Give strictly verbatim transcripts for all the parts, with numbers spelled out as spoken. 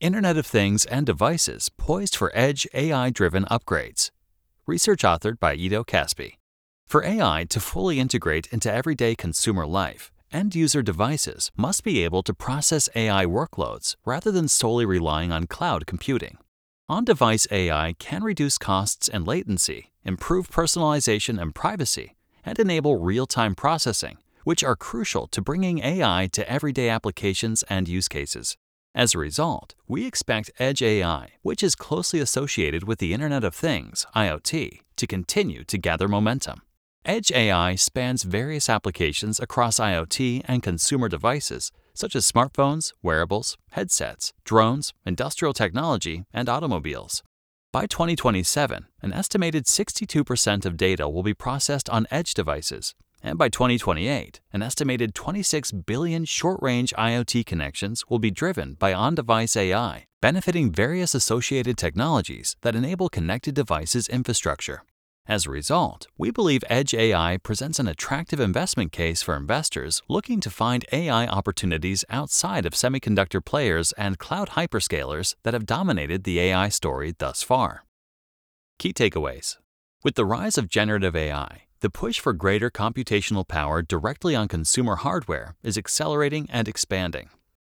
Internet of Things and devices poised for edge A I-driven upgrades. Research authored by Ido Caspi. For A I to fully integrate into everyday consumer life, end-user devices must be able to process A I workloads rather than solely relying on cloud computing. On-device A I can reduce costs and latency, improve personalization and privacy, and enable real-time processing, which are crucial to bringing A I to everyday applications and use cases. As a result, we expect Edge A I, which is closely associated with the Internet of Things, I O T, to continue to gather momentum. Edge A I spans various applications across I O T and consumer devices, such as smartphones, wearables, headsets, drones, industrial technology, and automobiles. By twenty twenty-seven, an estimated sixty-two percent of data will be processed on edge devices, and by twenty twenty-eight, an estimated twenty-six billion short-range I O T connections will be driven by on-device A I, benefiting various associated technologies that enable connected devices infrastructure. As a result, we believe Edge A I presents an attractive investment case for investors looking to find A I opportunities outside of semiconductor players and cloud hyperscalers that have dominated the A I story thus far. Key takeaways. With the rise of generative A I, the push for greater computational power directly on consumer hardware is accelerating and expanding.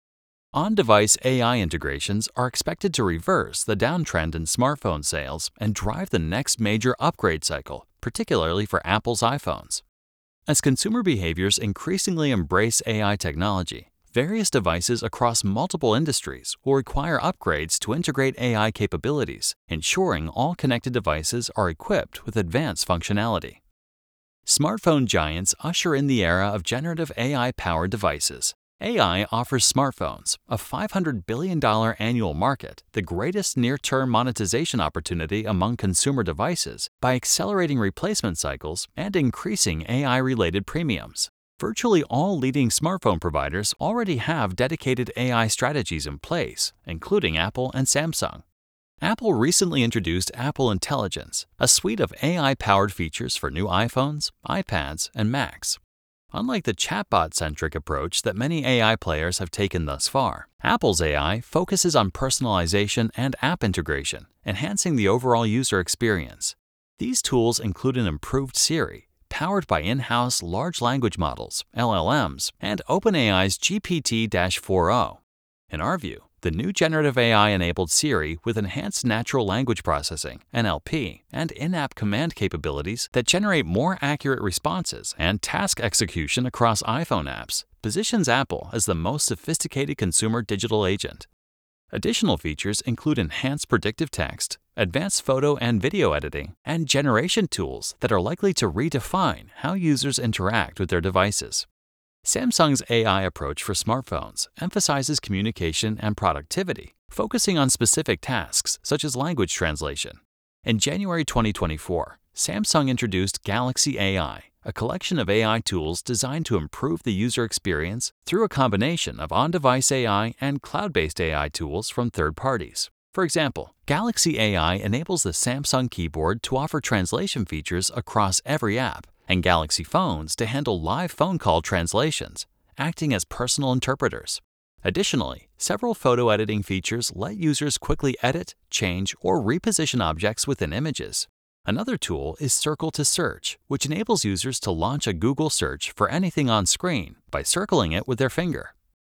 On-device A I integrations are expected to reverse the downtrend in smartphone sales and drive the next major upgrade cycle, particularly for Apple's iPhones. As consumer behaviors increasingly embrace A I technology, various devices across multiple industries will require upgrades to integrate A I capabilities, ensuring all connected devices are equipped with advanced functionality. Smartphone giants usher in the era of generative A I-powered devices. A I offers smartphones, a five hundred billion dollars annual market, the greatest near-term monetization opportunity among consumer devices by accelerating replacement cycles and increasing A I-related premiums. Virtually all leading smartphone providers already have dedicated A I strategies in place, including Apple and Samsung. Apple recently introduced Apple Intelligence, a suite of A I-powered features for new iPhones, iPads, and Macs. Unlike the chatbot-centric approach that many A I players have taken thus far, Apple's A I focuses on personalization and app integration, enhancing the overall user experience. These tools include an improved Siri, powered by in-house large language models, L L Ms, and OpenAI's G P T four point oh. In our view, the new generative A I-enabled Siri with enhanced natural language processing, N L P, and in-app command capabilities that generate more accurate responses and task execution across iPhone apps positions Apple as the most sophisticated consumer digital agent. Additional features include enhanced predictive text, advanced photo and video editing, and generation tools that are likely to redefine how users interact with their devices. Samsung's A I approach for smartphones emphasizes communication and productivity, focusing on specific tasks such as language translation. In January twenty twenty-four, Samsung introduced Galaxy A I, a collection of A I tools designed to improve the user experience through a combination of on-device A I and cloud-based A I tools from third parties. For example, Galaxy A I enables the Samsung keyboard to offer translation features across every app, and Galaxy phones to handle live phone call translations, acting as personal interpreters. Additionally, several photo editing features let users quickly edit, change, or reposition objects within images. Another tool is Circle to Search, which enables users to launch a Google search for anything on screen by circling it with their finger.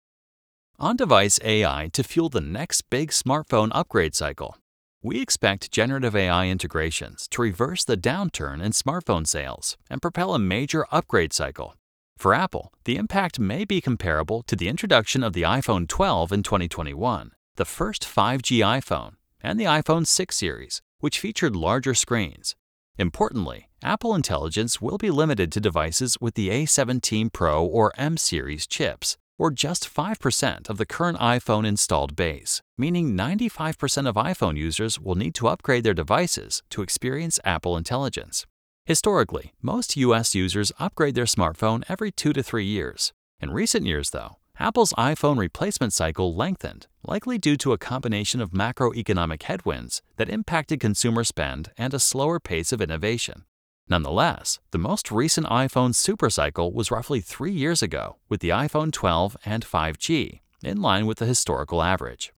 On-device A I to fuel the next big smartphone upgrade cycle. We expect generative A I integrations to reverse the downturn in smartphone sales and propel a major upgrade cycle. For Apple, the impact may be comparable to the introduction of the iPhone twelve in twenty twenty-one, the first five G iPhone, and the iPhone six series, which featured larger screens. Importantly, Apple Intelligence will be limited to devices with the A seventeen Pro or M series chips, or just five percent of the current iPhone installed base, meaning ninety-five percent of iPhone users will need to upgrade their devices to experience Apple Intelligence. Historically, most U S users upgrade their smartphone every two to three years. In recent years, though, Apple's iPhone replacement cycle lengthened, likely due to a combination of macroeconomic headwinds that impacted consumer spend and a slower pace of innovation. Nonetheless, the most recent iPhone supercycle was roughly three years ago with the iPhone twelve and five G, in line with the historical average.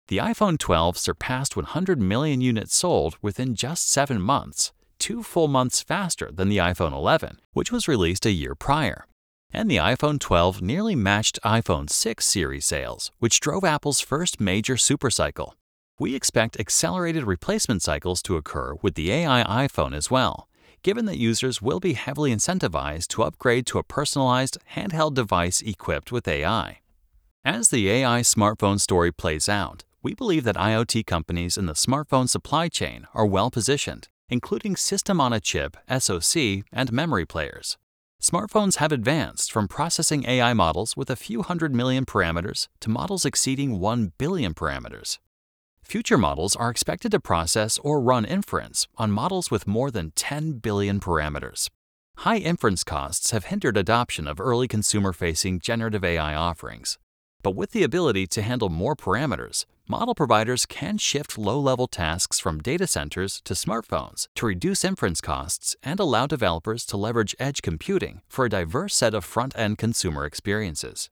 The iPhone twelve surpassed one hundred million units sold within just seven months, two full months faster than the iPhone eleven, which was released a year prior. And the iPhone twelve nearly matched iPhone six series sales, which drove Apple's first major supercycle. We expect accelerated replacement cycles to occur with the A I iPhone as well, given that users will be heavily incentivized to upgrade to a personalized, handheld device equipped with A I. As the A I smartphone story plays out, we believe that IoT companies in the smartphone supply chain are well positioned, including system-on-a-chip, S O C, and memory players. Smartphones have advanced from processing A I models with a few hundred million parameters to models exceeding one billion parameters. Future models are expected to process or run inference on models with more than ten billion parameters. High inference costs have hindered adoption of early consumer-facing generative A I offerings. But with the ability to handle more parameters, model providers can shift low-level tasks from data centers to smartphones to reduce inference costs and allow developers to leverage edge computing for a diverse set of front-end consumer experiences.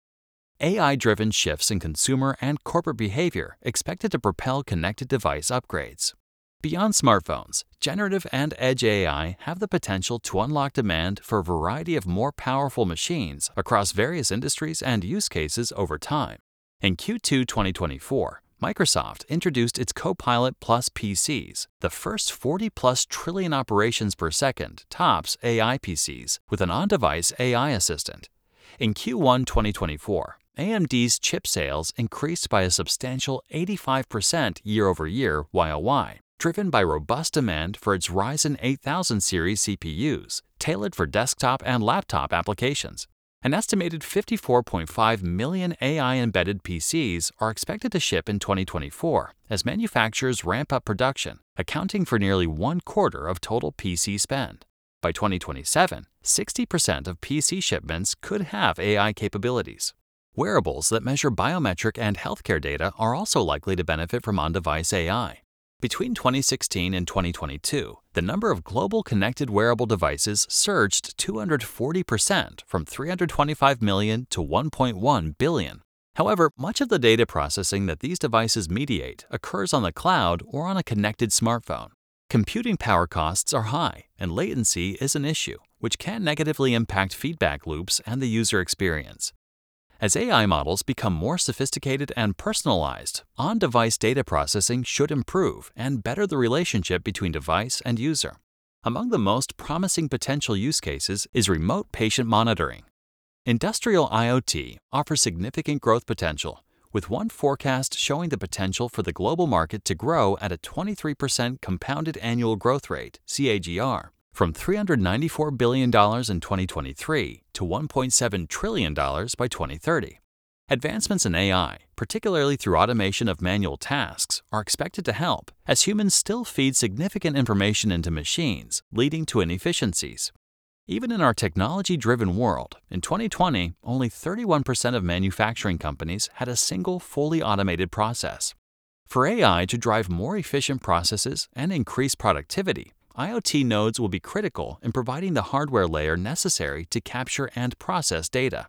A I-driven shifts in consumer and corporate behavior expected to propel connected device upgrades. Beyond smartphones, generative and edge A I have the potential to unlock demand for a variety of more powerful machines across various industries and use cases over time. In Q two twenty twenty-four, Microsoft introduced its Copilot Plus P Cs, the first forty plus trillion operations per second TOPS A I P Cs with an on-device A I assistant. In Q one twenty twenty-four, A M D's chip sales increased by a substantial eighty-five percent year-over-year Y O Y, driven by robust demand for its Ryzen eight thousand series C P Us, tailored for desktop and laptop applications. An estimated fifty-four point five million A I-embedded P Cs are expected to ship in twenty twenty-four as manufacturers ramp up production, accounting for nearly one quarter of total P C spend. By twenty twenty-seven, sixty percent of P C shipments could have A I capabilities. Wearables that measure biometric and healthcare data are also likely to benefit from on-device A I. Between twenty sixteen and twenty twenty-two, the number of global connected wearable devices surged two hundred forty percent from three hundred twenty-five million to one point one billion. However, much of the data processing that these devices mediate occurs on the cloud or on a connected smartphone. Computing power costs are high, and latency is an issue, which can negatively impact feedback loops and the user experience. As A I models become more sophisticated and personalized, on-device data processing should improve and better the relationship between device and user. Among the most promising potential use cases is remote patient monitoring. Industrial IoT offers significant growth potential, with one forecast showing the potential for the global market to grow at a twenty-three percent compounded annual growth rate, C A G R, from three hundred ninety-four billion dollars in twenty twenty-three to one point seven trillion dollars by twenty thirty. Advancements in A I, particularly through automation of manual tasks, are expected to help, as humans still feed significant information into machines, leading to inefficiencies. Even in our technology-driven world, in twenty twenty, only thirty-one percent of manufacturing companies had a single fully automated process. For A I to drive more efficient processes and increase productivity, IoT nodes will be critical in providing the hardware layer necessary to capture and process data.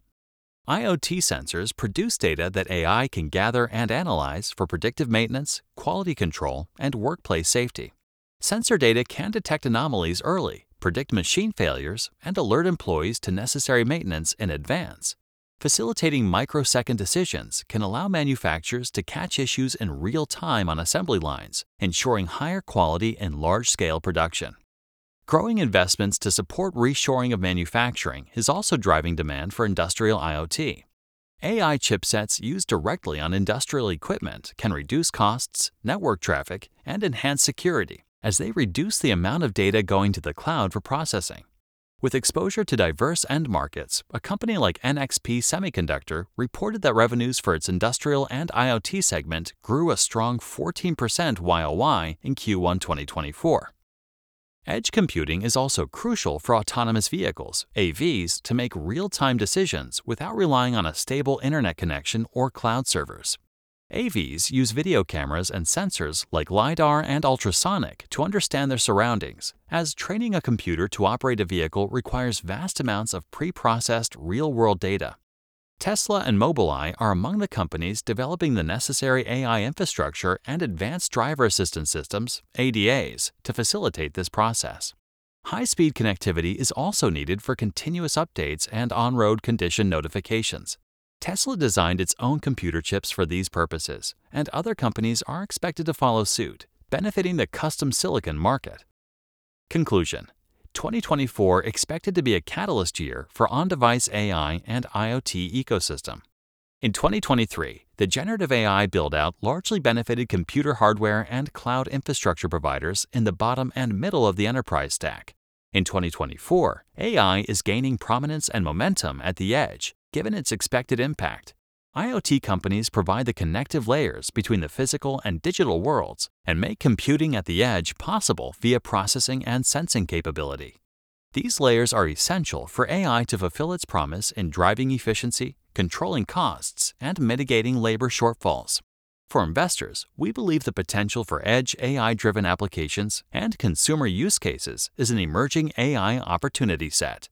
IoT sensors produce data that A I can gather and analyze for predictive maintenance, quality control, and workplace safety. Sensor data can detect anomalies early, predict machine failures, and alert employees to necessary maintenance in advance. Facilitating microsecond decisions can allow manufacturers to catch issues in real time on assembly lines, ensuring higher quality in large-scale production. Growing investments to support reshoring of manufacturing is also driving demand for industrial IoT. A I chipsets used directly on industrial equipment can reduce costs, network traffic, and enhance security, as they reduce the amount of data going to the cloud for processing. With exposure to diverse end markets, a company like N X P Semiconductor reported that revenues for its industrial and IoT segment grew a strong fourteen percent Y O Y in Q one twenty twenty-four. Edge computing is also crucial for autonomous vehicles, A Vs, to make real-time decisions without relying on a stable internet connection or cloud servers. A Vs use video cameras and sensors like LiDAR and ultrasonic to understand their surroundings, as training a computer to operate a vehicle requires vast amounts of pre-processed real-world data. Tesla and Mobileye are among the companies developing the necessary A I infrastructure and advanced driver assistance systems, A D As, to facilitate this process. High-speed connectivity is also needed for continuous updates and on-road condition notifications. Tesla designed its own computer chips for these purposes, and other companies are expected to follow suit, benefiting the custom silicon market. Conclusion: twenty twenty-four expected to be a catalyst year for on-device A I and IoT ecosystem. In twenty twenty-three, the generative A I build-out largely benefited computer hardware and cloud infrastructure providers in the bottom and middle of the enterprise stack. In twenty twenty-four, A I is gaining prominence and momentum at the edge, given its expected impact. IoT companies provide the connective layers between the physical and digital worlds and make computing at the edge possible via processing and sensing capability. These layers are essential for A I to fulfill its promise in driving efficiency, controlling costs, and mitigating labor shortfalls. For investors, we believe the potential for edge A I-driven applications and consumer use cases is an emerging A I opportunity set.